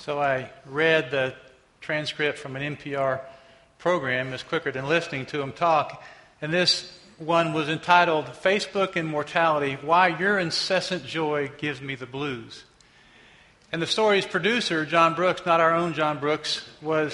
So I read the transcript from an NPR program. It's quicker than listening to them talk. And this one was entitled, Facebook Immortality, Why Your Incessant Joy Gives Me the Blues. And the story's producer, John Brooks, not our own John Brooks,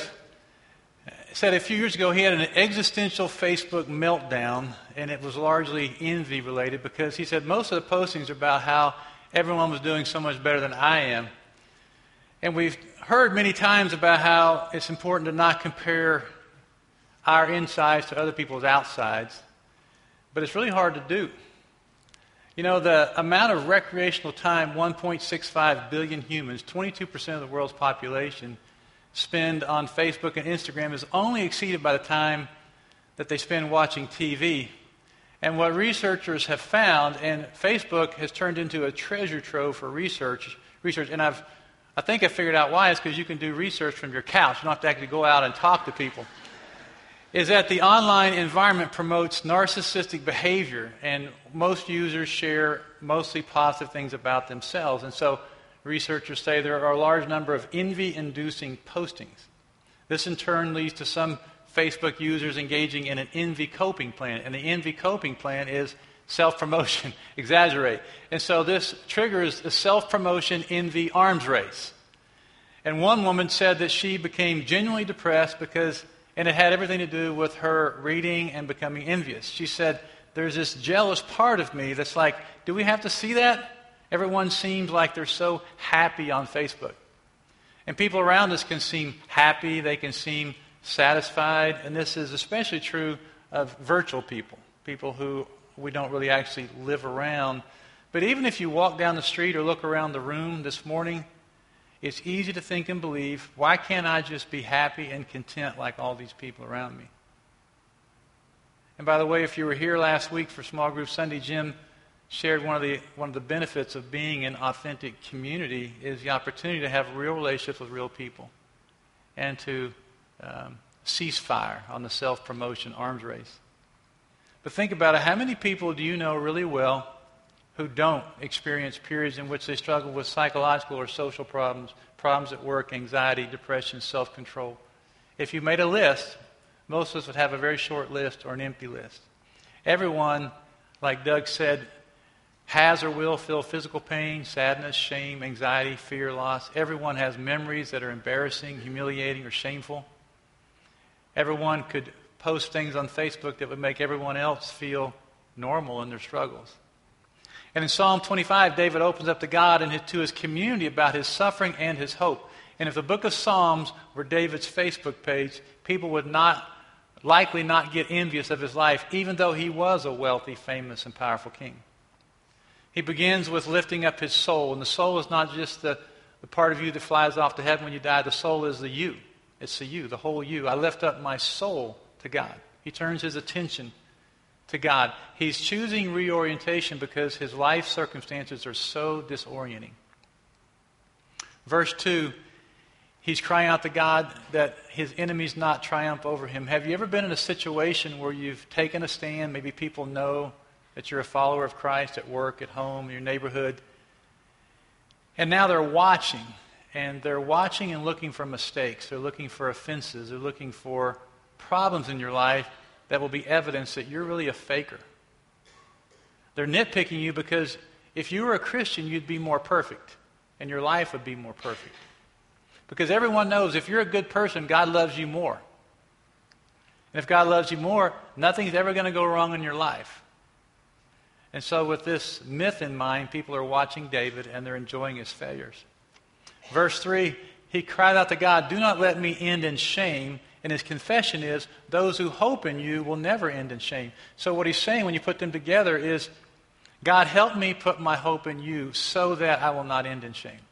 said a few years ago he had an existential Facebook meltdown, and it was largely envy related because he said most of the postings are about how everyone was doing so much better than I am. And we've heard many times about how it's important to not compare our insides to other people's outsides, but it's really hard to do. You know, the amount of recreational time 1.65 billion humans, 22% of the world's population, spend on Facebook and Instagram is only exceeded by the time that they spend watching TV. And what researchers have found, and Facebook has turned into a treasure trove for research, and I think I figured out why. It's because you can do research from your couch. You don't have to actually go out and talk to people. Is that the online environment promotes narcissistic behavior, and most users share mostly positive things about themselves. And so researchers say there are a large number of envy-inducing postings. This in turn leads to some Facebook users engaging in an envy coping plan. And the envy coping plan is self-promotion, exaggerate. And so this triggers a self-promotion envy arms race. And one woman said that she became genuinely depressed and it had everything to do with her reading and becoming envious. She said, there's this jealous part of me that's like, do we have to see that? Everyone seems like they're so happy on Facebook. And people around us can seem happy, they can seem satisfied, and this is especially true of virtual people who we don't really actually live around. But even if you walk down the street or look around the room this morning, it's easy to think and believe, why can't I just be happy and content like all these people around me? And by the way, if you were here last week for Small Group Sunday, Jim shared one of the benefits of being in authentic community is the opportunity to have real relationships with real people and to cease fire on the self-promotion arms race. But think about it. How many people do you know really well who don't experience periods in which they struggle with psychological or social problems at work, anxiety, depression, self-control? If you made a list, most of us would have a very short list or an empty list. Everyone, like Doug said, has or will feel physical pain, sadness, shame, anxiety, fear, loss. Everyone has memories that are embarrassing, humiliating, or shameful. Everyone could post things on Facebook that would make everyone else feel normal in their struggles. And in Psalm 25, David opens up to God and to his community about his suffering and his hope. And if the book of Psalms were David's Facebook page, people would likely not get envious of his life, even though he was a wealthy, famous, and powerful king. He begins with lifting up his soul. And the soul is not just the part of you that flies off to heaven when you die. The soul is the you. It's the you, the whole you. I lift up my soul to God. He turns his attention to God. He's choosing reorientation because his life circumstances are so disorienting. Verse 2, he's crying out to God that his enemies not triumph over him. Have you ever been in a situation where you've taken a stand? Maybe people know that you're a follower of Christ at work, at home, in your neighborhood. And now they're watching. And they're watching and looking for mistakes. They're looking for offenses. They're looking for problems in your life that will be evidence that you're really a faker. They're nitpicking you because if you were a Christian, you'd be more perfect. And your life would be more perfect. Because everyone knows if you're a good person, God loves you more. And if God loves you more, nothing's ever going to go wrong in your life. And so with this myth in mind, people are watching David and they're enjoying his failures. Verse 3, he cried out to God, do not let me end in shame. And his confession is, those who hope in you will never end in shame. So what he's saying when you put them together is, God, help me put my hope in you so that I will not end in shame.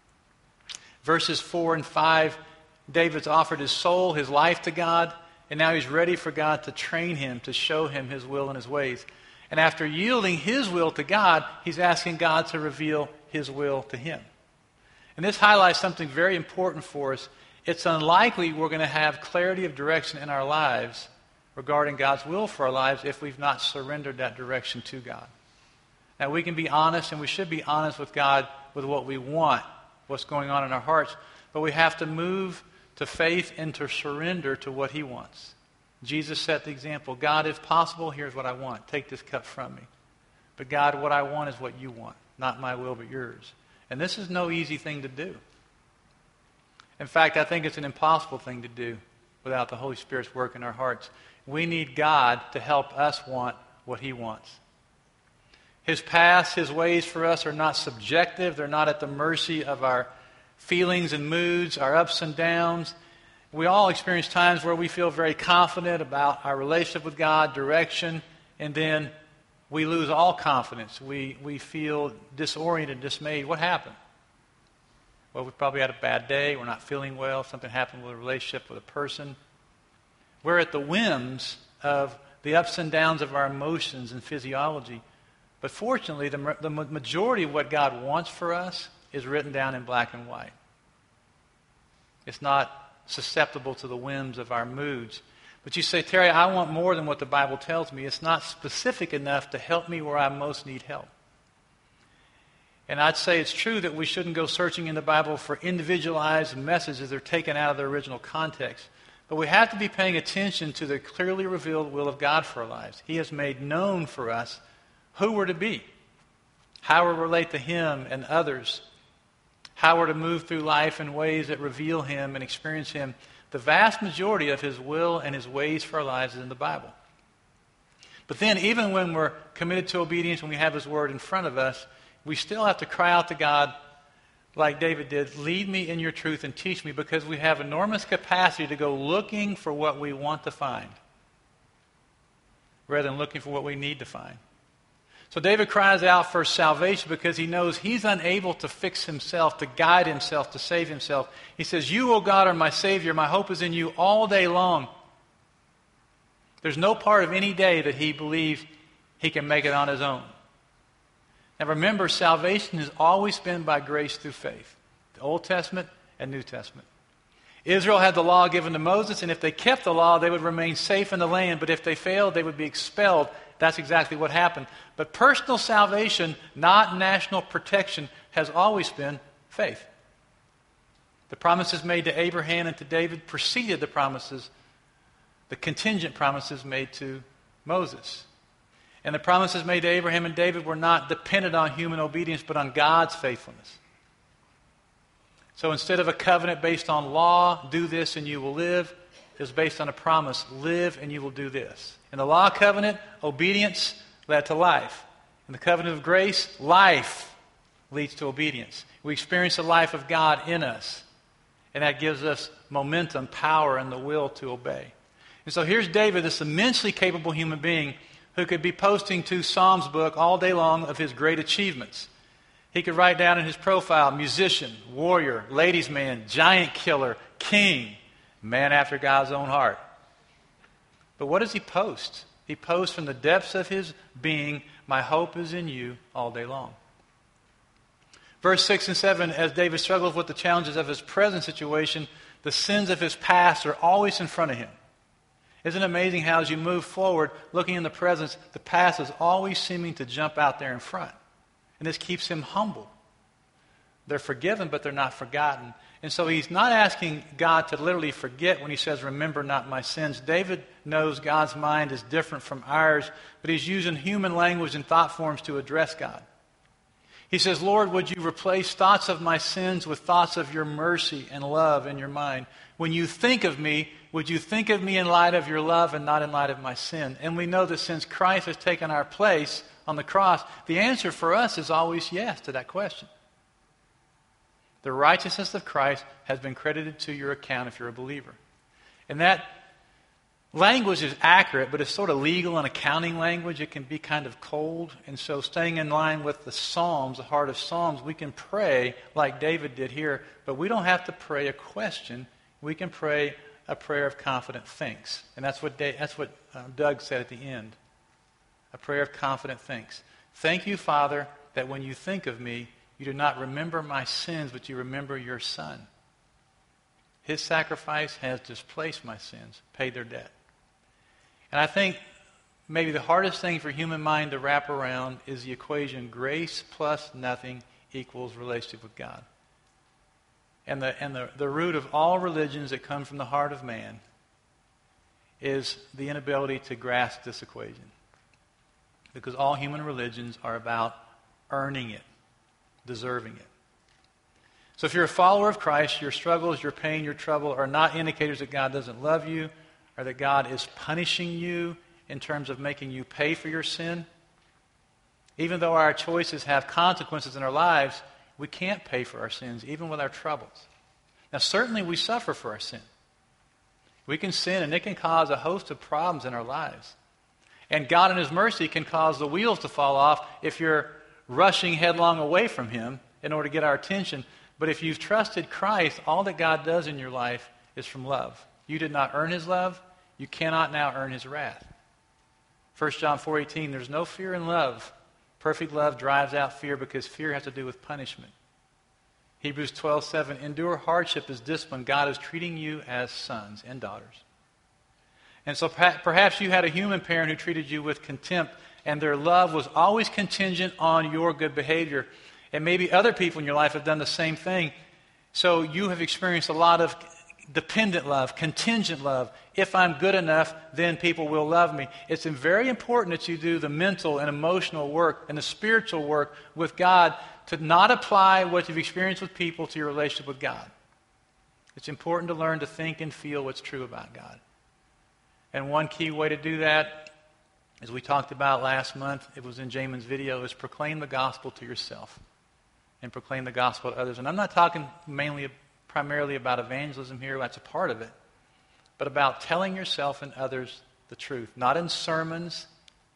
Verses 4 and 5, David's offered his soul, his life to God, and now he's ready for God to train him, to show him his will and his ways. And after yielding his will to God, he's asking God to reveal his will to him. And this highlights something very important for us. It's unlikely we're going to have clarity of direction in our lives regarding God's will for our lives if we've not surrendered that direction to God. Now, we can be honest, and we should be honest with God with what we want, what's going on in our hearts. but we have to move to faith and to surrender to what he wants. Jesus set the example. God, if possible, here's what I want. Take this cup from me. But God, what I want is what you want. Not my will, but yours. And this is no easy thing to do. In fact, I think it's an impossible thing to do without the Holy Spirit's work in our hearts. We need God to help us want what he wants. His paths, his ways for us are not subjective. They're not at the mercy of our feelings and moods, our ups and downs. We all experience times where we feel very confident about our relationship with God, direction, and then we lose all confidence. We feel disoriented, dismayed. What happened? Well, we probably had a bad day. We're not feeling well. Something happened with a relationship with a person. We're at the whims of the ups and downs of our emotions and physiology. But fortunately, the majority of what God wants for us is written down in black and white. It's not susceptible to the whims of our moods. But you say, Terry, I want more than what the Bible tells me. It's not specific enough to help me where I most need help. And I'd say it's true that we shouldn't go searching in the Bible for individualized messages that are taken out of their original context. But we have to be paying attention to the clearly revealed will of God for our lives. He has made known for us who we're to be, how we relate to him and others, how we're to move through life in ways that reveal him and experience him. The vast majority of his will and his ways for our lives is in the Bible. But then even when we're committed to obedience, when we have his word in front of us, we still have to cry out to God like David did, lead me in your truth and teach me, because we have enormous capacity to go looking for what we want to find rather than looking for what we need to find. So David cries out for salvation because he knows he's unable to fix himself, to guide himself, to save himself. He says, you, O God, are my Savior. My hope is in you all day long. There's no part of any day that he believes he can make it on his own. Now remember, salvation has always been by grace through faith. The Old Testament and New Testament. Israel had the law given to Moses, and if they kept the law, they would remain safe in the land. But if they failed, they would be expelled. That's exactly what happened. But personal salvation, not national protection, has always been faith. The promises made to Abraham and to David preceded the promises, the contingent promises made to Moses. And the promises made to Abraham and David were not dependent on human obedience, but on God's faithfulness. So instead of a covenant based on law, do this and you will live, it was based on a promise, live and you will do this. In the law covenant, obedience led to life. In the covenant of grace, life leads to obedience. We experience the life of God in us. And that gives us momentum, power, and the will to obey. And so here's David, this immensely capable human being who could be posting to Psalms book all day long of his great achievements. He could write down in his profile, musician, warrior, ladies' man, giant killer, king, man after God's own heart. But what does he post? He posts from the depths of his being, my hope is in you all day long. Verse 6 and 7, as David struggles with the challenges of his present situation, the sins of his past are always in front of him. Isn't it amazing how as you move forward, looking in the present, the past is always seeming to jump out there in front. And this keeps him humble. They're forgiven, but they're not forgotten. And so he's not asking God to literally forget when he says, remember not my sins. David knows God's mind is different from ours, but he's using human language and thought forms to address God. He says, Lord, would you replace thoughts of my sins with thoughts of your mercy and love in your mind? When you think of me, would you think of me in light of your love and not in light of my sin? And we know that since Christ has taken our place on the cross, the answer for us is always yes to that question. The righteousness of Christ has been credited to your account if you're a believer. And that language is accurate, but it's sort of legal and accounting language. It can be kind of cold. And so staying in line with the Psalms, the heart of Psalms, we can pray like David did here, but we don't have to pray a question. We can pray a prayer of confident thanks. And that's what Doug said at the end. A prayer of confident thanks. Thank you, Father, that when you think of me, you do not remember my sins, but you remember your Son. His sacrifice has displaced my sins, paid their debt. And I think maybe the hardest thing for human mind to wrap around is the equation grace plus nothing equals relationship with God. And the root of all religions that come from the heart of man is the inability to grasp this equation. Because all human religions are about earning it, deserving it. So if you're a follower of Christ, your struggles, your pain, your trouble are not indicators that God doesn't love you or that God is punishing you in terms of making you pay for your sin. Even though our choices have consequences in our lives, we can't pay for our sins, even with our troubles. Now, certainly we suffer for our sin. We can sin, and it can cause a host of problems in our lives. And God in His mercy can cause the wheels to fall off if you're rushing headlong away from Him in order to get our attention. But if you've trusted Christ, all that God does in your life is from love. You did not earn His love. You cannot now earn His wrath. 1 John 4:18, there's no fear in love. Perfect love drives out fear because fear has to do with punishment. Hebrews 12:7, endure hardship as discipline. God is treating you as sons and daughters. And so perhaps you had a human parent who treated you with contempt, and their love was always contingent on your good behavior. And maybe other people in your life have done the same thing. So you have experienced a lot of dependent love, contingent love. If I'm good enough, then people will love me. It's very important that you do the mental and emotional work and the spiritual work with God to not apply what you've experienced with people to your relationship with God. It's important to learn to think and feel what's true about God. And one key way to do that, as we talked about last month, it was in Jamin's video, is proclaim the gospel to yourself and proclaim the gospel to others. And I'm not talking primarily about evangelism here, that's a part of it, but about telling yourself and others the truth, not in sermons,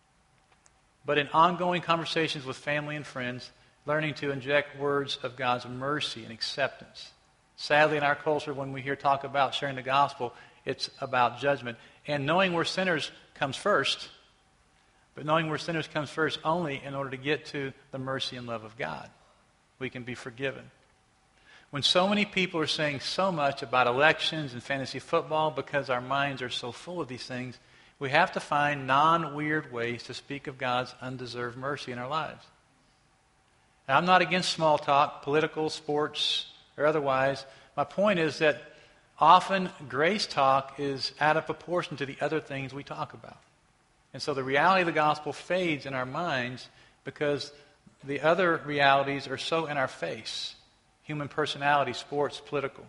but in ongoing conversations with family and friends, learning to inject words of God's mercy and acceptance. Sadly, in our culture, when we hear talk about sharing the gospel, it's about judgment. And knowing we're sinners comes first, but knowing we're sinners comes first only in order to get to the mercy and love of God. We can be forgiven. When so many people are saying so much about elections and fantasy football because our minds are so full of these things, we have to find non-weird ways to speak of God's undeserved mercy in our lives. Now, I'm not against small talk, political, sports, or otherwise. My point is that often grace talk is out of proportion to the other things we talk about. And so the reality of the gospel fades in our minds because the other realities are so in our face. Human personality, sports, political.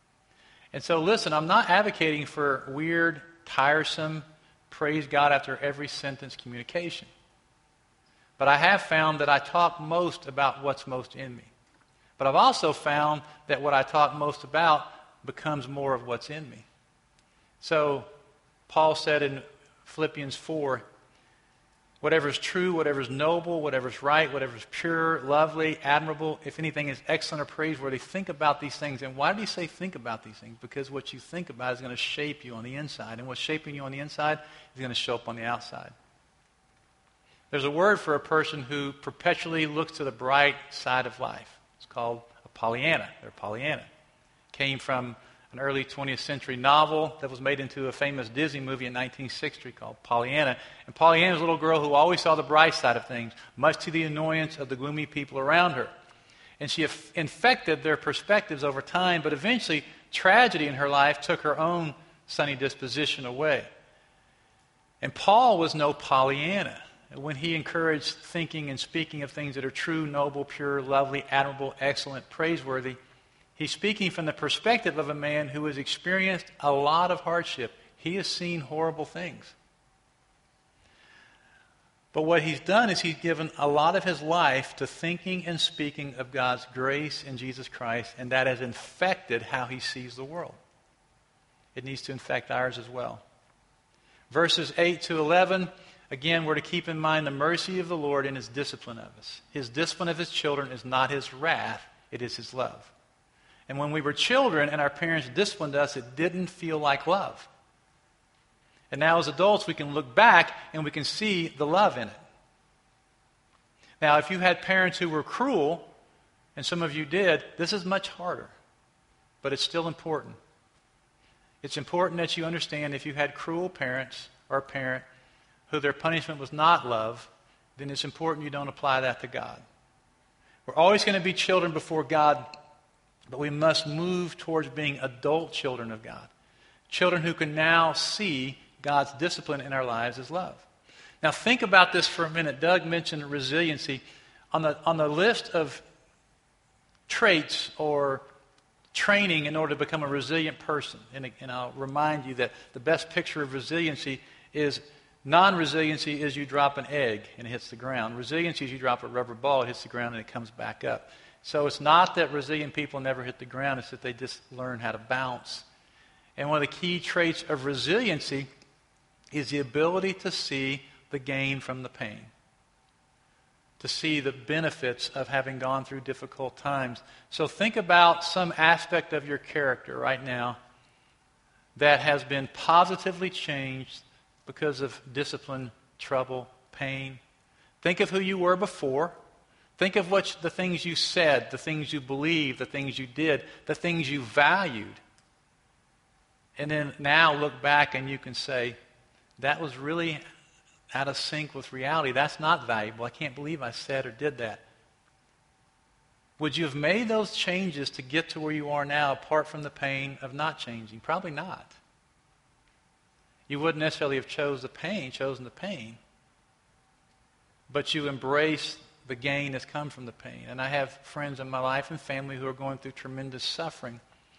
And so listen, I'm not advocating for weird, tiresome, praise God after every sentence communication. But I have found that I talk most about what's most in me. But I've also found that what I talk most about becomes more of what's in me. So Paul said in Philippians 4, whatever is true, whatever is noble, whatever is right, whatever is pure, lovely, admirable, if anything is excellent or praiseworthy, think about these things. And why did he say think about these things? Because what you think about is going to shape you on the inside. And what's shaping you on the inside is going to show up on the outside. There's a word for a person who perpetually looks to the bright side of life. It's called a Pollyanna. They're Pollyanna. Came from an early 20th century novel that was made into a famous Disney movie in 1960 called Pollyanna. And Pollyanna was a little girl who always saw the bright side of things, much to the annoyance of the gloomy people around her. And she infected their perspectives over time, but eventually tragedy in her life took her own sunny disposition away. And Paul was no Pollyanna. When he encouraged thinking and speaking of things that are true, noble, pure, lovely, admirable, excellent, praiseworthy, he's speaking from the perspective of a man who has experienced a lot of hardship. He has seen horrible things. But what he's done is he's given a lot of his life to thinking and speaking of God's grace in Jesus Christ, and that has infected how he sees the world. It needs to infect ours as well. Verses 8 to 11, again, we're to keep in mind the mercy of the Lord in his discipline of us. His discipline of his children is not his wrath, it is his love. And when we were children and our parents disciplined us, it didn't feel like love. And now as adults, we can look back and we can see the love in it. Now, if you had parents who were cruel, and some of you did, this is much harder. But it's still important. It's important that you understand if you had cruel parents or a parent who their punishment was not love, then it's important you don't apply that to God. We're always going to be children before God, But we must move towards being adult children of God. Children who can now see God's discipline in our lives as love. Now think about this for a minute. Doug mentioned resiliency. On the list of traits or training in order to become a resilient person, and I'll remind you that the best picture of resiliency is non-resiliency is you drop an egg and it hits the ground. Resiliency is you drop a rubber ball, it hits the ground, and it comes back up. So it's not that resilient people never hit the ground, it's that they just learn how to bounce. And one of the key traits of resiliency is the ability to see the gain from the pain, to see the benefits of having gone through difficult times. So think about some aspect of your character right now that has been positively changed because of discipline, trouble, pain. Think of who you were before. Think of the things you said, the things you believed, the things you did, the things you valued. And then now look back and you can say, that was really out of sync with reality. That's not valuable. I can't believe I said or did that. Would you have made those changes to get to where you are now apart from the pain of not changing? Probably not. You wouldn't necessarily have chosen the pain, but you embrace the gain that's come from the pain. And I have friends in my life and family who are going through tremendous suffering.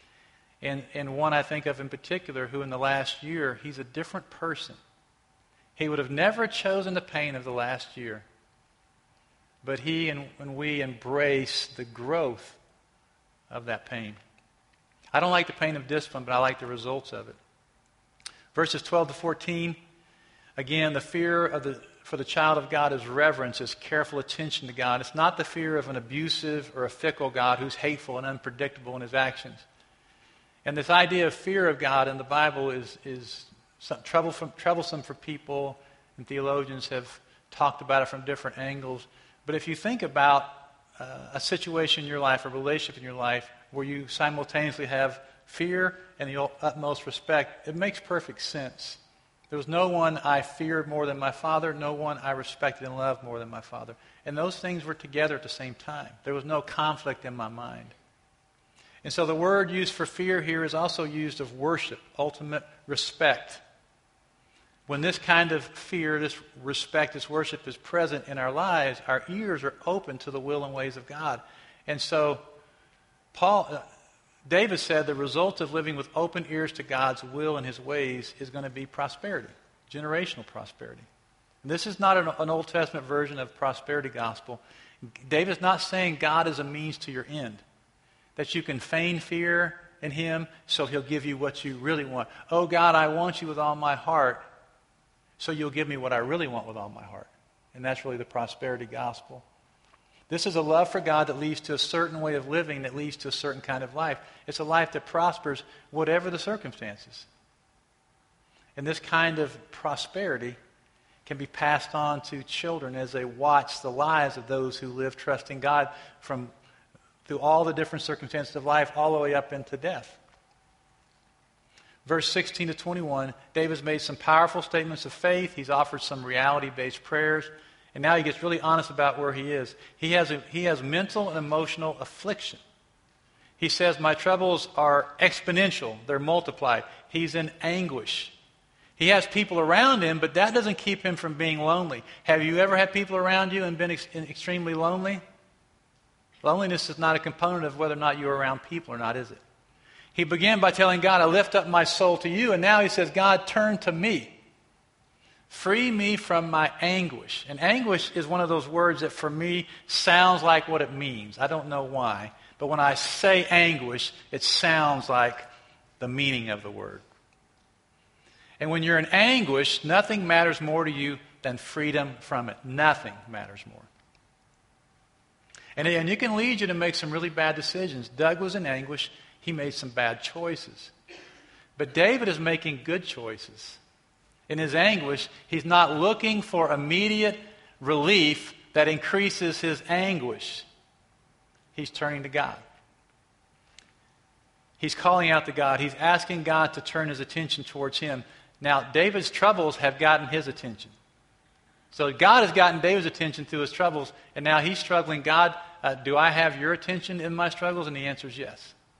And one I think of in particular who in the last year, he's a different person. He would have never chosen the pain of the last year. But he and we embrace the growth of that pain. I don't like the pain of discipline, but I like the results of it. Verses 12 to 14, again, the fear for the child of God is reverence, is careful attention to God. It's not the fear of an abusive or a fickle God who's hateful and unpredictable in his actions. And this idea of fear of God in the Bible is troublesome for people, and theologians have talked about it from different angles. But if you think about a situation in your life, a relationship in your life, where you simultaneously have fear and the utmost respect, it makes perfect sense. There was no one I feared more than my father, no one I respected and loved more than my father. And those things were together at the same time. There was no conflict in my mind. And so the word used for fear here is also used of worship, ultimate respect. When this kind of fear, this respect, this worship is present in our lives, our ears are open to the will and ways of God. And so David said the result of living with open ears to God's will and his ways is going to be prosperity, generational prosperity. And this is not an Old Testament version of prosperity gospel. David's not saying God is a means to your end, that you can feign fear in him so he'll give you what you really want. Oh God, I want you with all my heart, so you'll give me what I really want with all my heart. And that's really the prosperity gospel. This is a love for God that leads to a certain way of living, that leads to a certain kind of life. It's a life that prospers whatever the circumstances. And this kind of prosperity can be passed on to children as they watch the lives of those who live trusting God through all the different circumstances of life, all the way up into death. Verse 16 to 21, David's made some powerful statements of faith. He's offered some reality-based prayers. And now he gets really honest about where he is. He has mental and emotional affliction. He says, my troubles are exponential. They're multiplied. He's in anguish. He has people around him, but that doesn't keep him from being lonely. Have you ever had people around you and been extremely lonely? Loneliness is not a component of whether or not you're around people or not, is it? He began by telling God, I lift up my soul to you. And now he says, God, turn to me. Free me from my anguish. And anguish is one of those words that for me sounds like what it means. I don't know why. But when I say anguish, it sounds like the meaning of the word. And when you're in anguish, nothing matters more to you than freedom from it. Nothing matters more. And you can lead you to make some really bad decisions. Doug was in anguish. He made some bad choices. But David is making good choices. In his anguish, he's not looking for immediate relief that increases his anguish. He's turning to God. He's calling out to God. He's asking God to turn his attention towards him. Now, David's troubles have gotten his attention. So God has gotten David's attention through his troubles, and now he's struggling. God, do I have your attention in my struggles? And the answer is yes.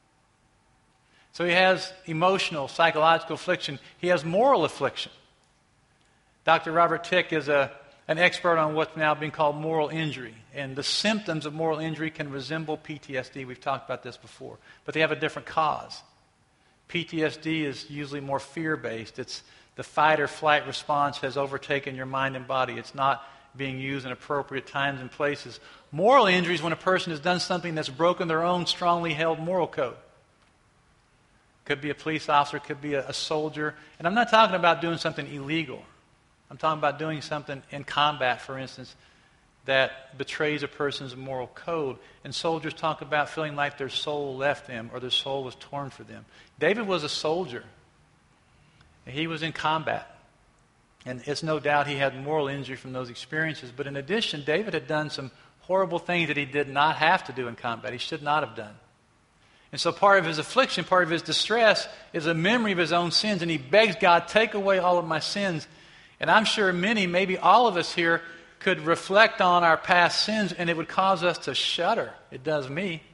So he has emotional, psychological affliction. He has moral affliction. Dr. Robert Tick is an expert on what's now being called moral injury. And the symptoms of moral injury can resemble PTSD. We've talked about this before. But they have a different cause. PTSD is usually more fear-based. It's the fight or flight response has overtaken your mind and body. It's not being used in appropriate times and places. Moral injury is when a person has done something that's broken their own strongly held moral code. Could be a police officer, could be a soldier. And I'm not talking about doing something illegal. I'm talking about doing something in combat, for instance, that betrays a person's moral code. And soldiers talk about feeling like their soul left them or their soul was torn from them. David was a soldier. He was in combat. And it's no doubt he had moral injury from those experiences. But in addition, David had done some horrible things that he did not have to do in combat. He should not have done. And so part of his affliction, part of his distress is a memory of his own sins. And he begs God, take away all of my sins. And I'm sure many, maybe all of us here, could reflect on our past sins and it would cause us to shudder. It does me.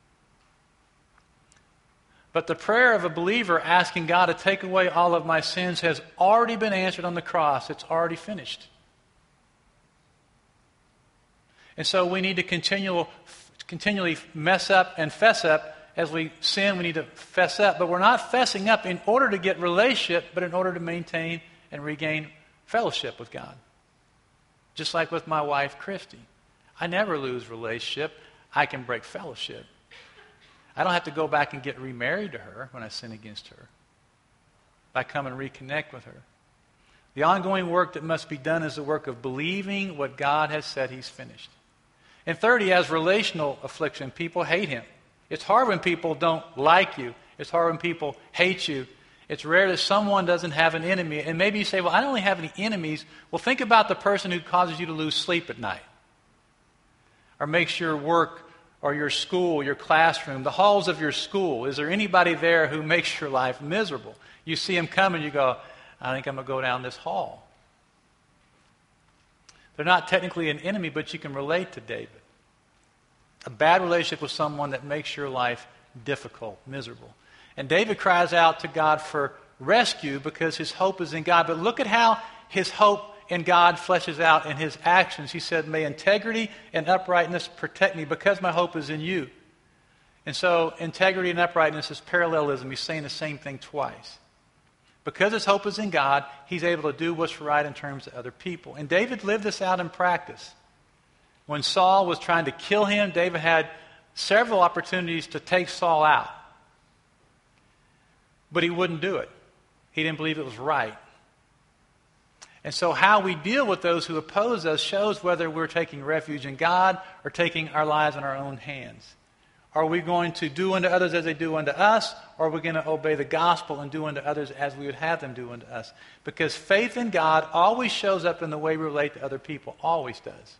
But the prayer of a believer asking God to take away all of my sins has already been answered on the cross. It's already finished. And so we need to continually mess up and fess up. As we sin, we need to fess up. But we're not fessing up in order to get relationship, but in order to maintain and regain fellowship with God. Just like with my wife, Christy. I never lose relationship. I can break fellowship. I don't have to go back and get remarried to her when I sin against her. I come and reconnect with her. The ongoing work that must be done is the work of believing what God has said he's finished. And third, he has relational affliction. People hate him. It's hard when people don't like you. It's hard when people hate you. It's rare that someone doesn't have an enemy. And maybe you say, well, I don't really have any enemies. Well, think about the person who causes you to lose sleep at night. Or makes your work or your school, your classroom, the halls of your school. Is there anybody there who makes your life miserable? You see him coming, you go, I think I'm going to go down this hall. They're not technically an enemy, but you can relate to David. A bad relationship with someone that makes your life difficult, miserable. And David cries out to God for rescue because his hope is in God. But look at how his hope in God fleshes out in his actions. He said, may integrity and uprightness protect me because my hope is in you. And so integrity and uprightness is parallelism. He's saying the same thing twice. Because his hope is in God, he's able to do what's right in terms of other people. And David lived this out in practice. When Saul was trying to kill him, David had several opportunities to take Saul out. But he wouldn't do it. He didn't believe it was right. And so how we deal with those who oppose us shows whether we're taking refuge in God or taking our lives in our own hands. Are we going to do unto others as they do unto us, or are we going to obey the gospel and do unto others as we would have them do unto us? Because faith in God always shows up in the way we relate to other people. Always does.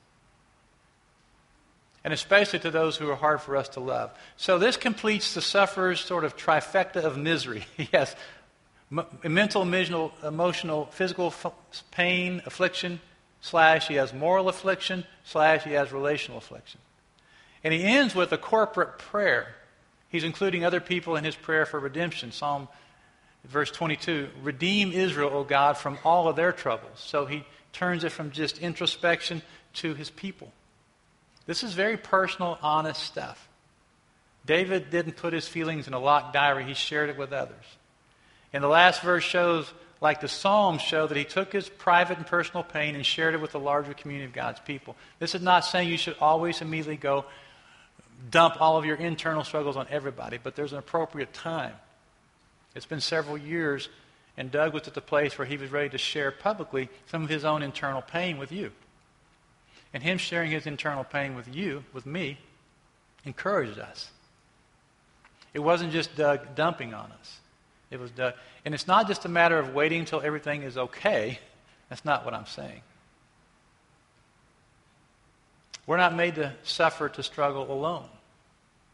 And especially to those who are hard for us to love. So this completes the sufferer's sort of trifecta of misery. Yes, mental, emotional, physical pain, affliction, / he has moral affliction, / he has relational affliction. And he ends with a corporate prayer. He's including other people in his prayer for redemption. Psalm verse 22, redeem Israel, O God, from all of their troubles. So he turns it from just introspection to his people. This is very personal, honest stuff. David didn't put his feelings in a locked diary. He shared it with others. And the last verse shows, like the Psalms show, that he took his private and personal pain and shared it with the larger community of God's people. This is not saying you should always immediately go dump all of your internal struggles on everybody, but there's an appropriate time. It's been several years, and Doug was at the place where he was ready to share publicly some of his own internal pain with you. And him sharing his internal pain with you, with me, encouraged us. It wasn't just Doug dumping on us. It was Doug. And it's not just a matter of waiting until everything is okay. That's not what I'm saying. We're not made to suffer, to struggle alone.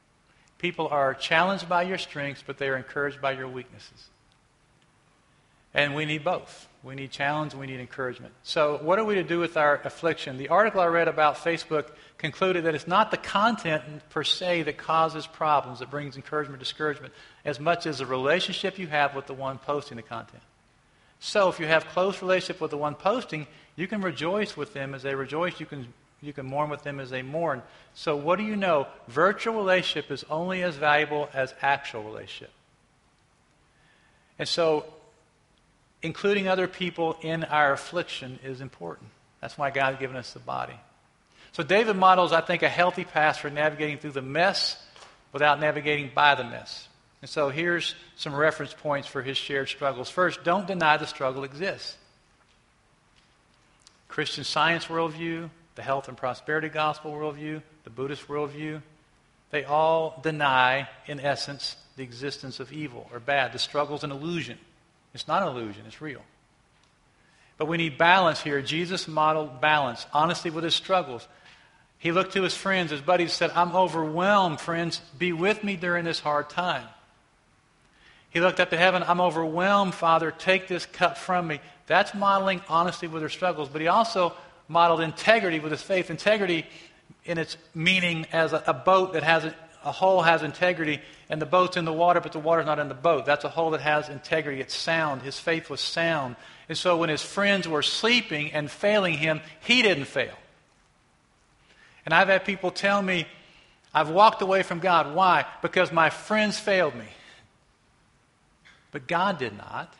People are challenged by your strengths, but they are encouraged by your weaknesses. And we need both. We need challenge and we need encouragement. So what are we to do with our affliction? The article I read about Facebook concluded that it's not the content per se that causes problems, that brings encouragement, discouragement, as much as the relationship you have with the one posting the content. So if you have close relationship with the one posting, you can rejoice with them as they rejoice. You can mourn with them as they mourn. So what do you know? Virtual relationship is only as valuable as actual relationship. And so including other people in our affliction is important. That's why God's given us the body. So David models, I think, a healthy path for navigating through the mess without navigating by the mess. And so here's some reference points for his shared struggles. First, don't deny the struggle exists. Christian Science worldview, the health and prosperity gospel worldview, the Buddhist worldview, they all deny, in essence, the existence of evil or bad. The struggle's an illusion. It's not an illusion, it's real. But we need balance here. Jesus modeled balance, honesty with his struggles. He looked to his friends, his buddies, and said, I'm overwhelmed, friends. Be with me during this hard time. He looked up to heaven, I'm overwhelmed, Father. Take this cup from me. That's modeling honesty with their struggles. But he also modeled integrity with his faith. Integrity in its meaning as a boat that has a hull has integrity, and the boat's in the water, but the water's not in the boat. That's a hull that has integrity. It's sound. His faith was sound. And so when his friends were sleeping and failing him, he didn't fail. And I've had people tell me, I've walked away from God. Why? Because my friends failed me. But God did not.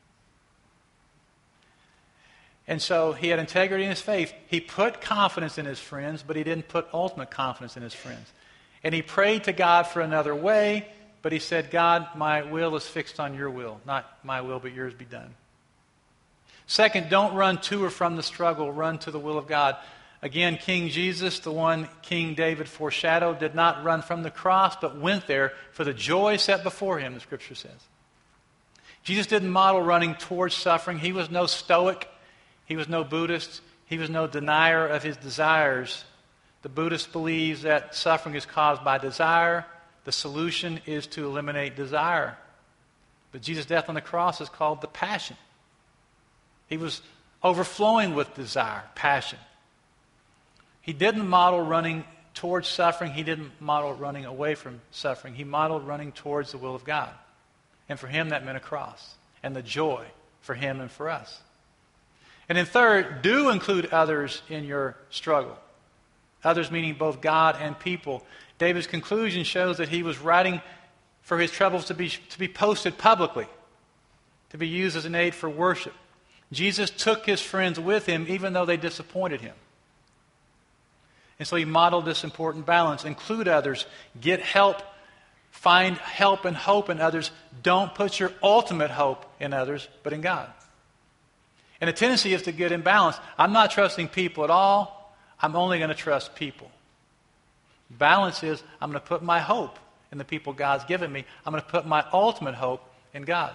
And so he had integrity in his faith. He put confidence in his friends, but he didn't put ultimate confidence in his friends. And he prayed to God for another way, but he said, God, my will is fixed on your will. Not my will, but yours be done. Second, don't run to or from the struggle. Run to the will of God. Again, King Jesus, the one King David foreshadowed, did not run from the cross, but went there for the joy set before him, the Scripture says. Jesus didn't model running towards suffering. He was no Stoic. He was no Buddhist. He was no denier of his desires. The Buddhist believes that suffering is caused by desire. The solution is to eliminate desire. But Jesus' death on the cross is called the passion. He was overflowing with desire, passion. He didn't model running towards suffering. He didn't model running away from suffering. He modeled running towards the will of God. And for him, that meant a cross and the joy for him and for us. And then third, do include others in your struggle. Others meaning both God and people. David's conclusion shows that he was writing for his troubles to be posted publicly, to be used as an aid for worship. Jesus took his friends with him even though they disappointed him. And so he modeled this important balance. Include others. Get help. Find help and hope in others. Don't put your ultimate hope in others, but in God. And the tendency is to get in balance. I'm not trusting people at all. I'm only going to trust people. Balance is I'm going to put my hope in the people God's given me. I'm going to put my ultimate hope in God.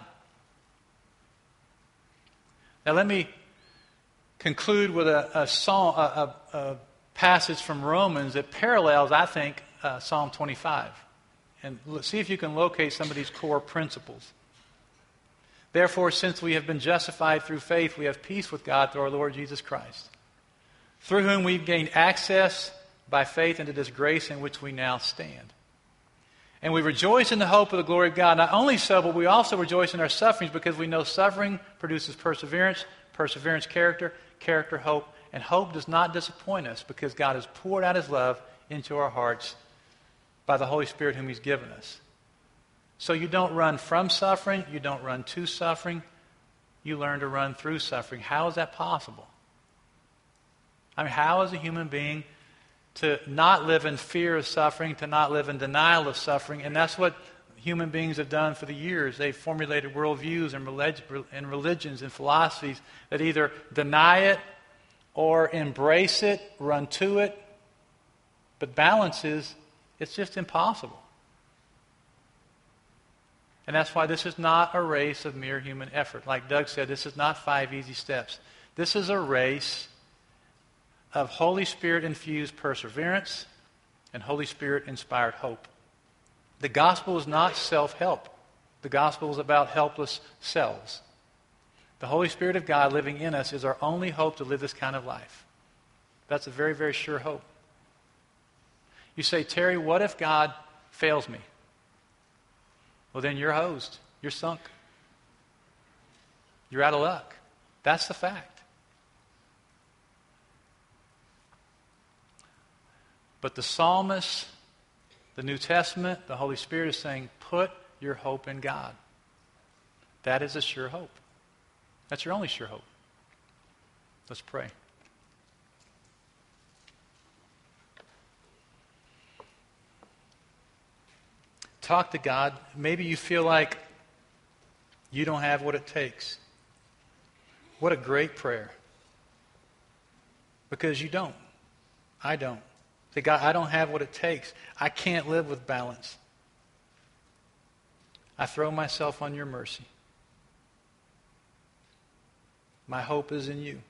Now let me conclude with a passage from Romans that parallels, I think, Psalm 25. And see if you can locate some of these core principles. Therefore, since we have been justified through faith, we have peace with God through our Lord Jesus Christ, through whom we've gained access by faith into this grace in which we now stand. And we rejoice in the hope of the glory of God. Not only so, but we also rejoice in our sufferings because we know suffering produces perseverance, perseverance character, character hope, and hope does not disappoint us because God has poured out his love into our hearts by the Holy Spirit whom he's given us. So you don't run from suffering, you don't run to suffering, you learn to run through suffering. How is that possible? I mean, how is a human being to not live in fear of suffering, to not live in denial of suffering? And that's what human beings have done for the years. They've formulated worldviews and religions and philosophies that either deny it or embrace it, run to it. But balance is, it's just impossible. And that's why this is not a race of mere human effort. Like Doug said, this is not 5 easy steps. This is a race of Holy Spirit-infused perseverance and Holy Spirit-inspired hope. The gospel is not self-help. The gospel is about helpless selves. The Holy Spirit of God living in us is our only hope to live this kind of life. That's a very, very sure hope. You say, Terry, what if God fails me? Well, then you're hosed. You're sunk. You're out of luck. That's the fact. But the psalmist, the New Testament, the Holy Spirit is saying, put your hope in God. That is a sure hope. That's your only sure hope. Let's pray. Talk to God. Maybe you feel like you don't have what it takes. What a great prayer. Because you don't. I don't. Say, God, I don't have what it takes. I can't live with balance. I throw myself on your mercy. My hope is in you.